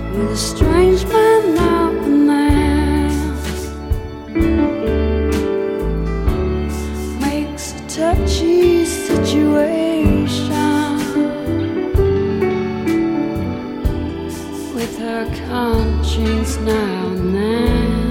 with a strange man now and then. Makes a touchy situation with her conscience now and then.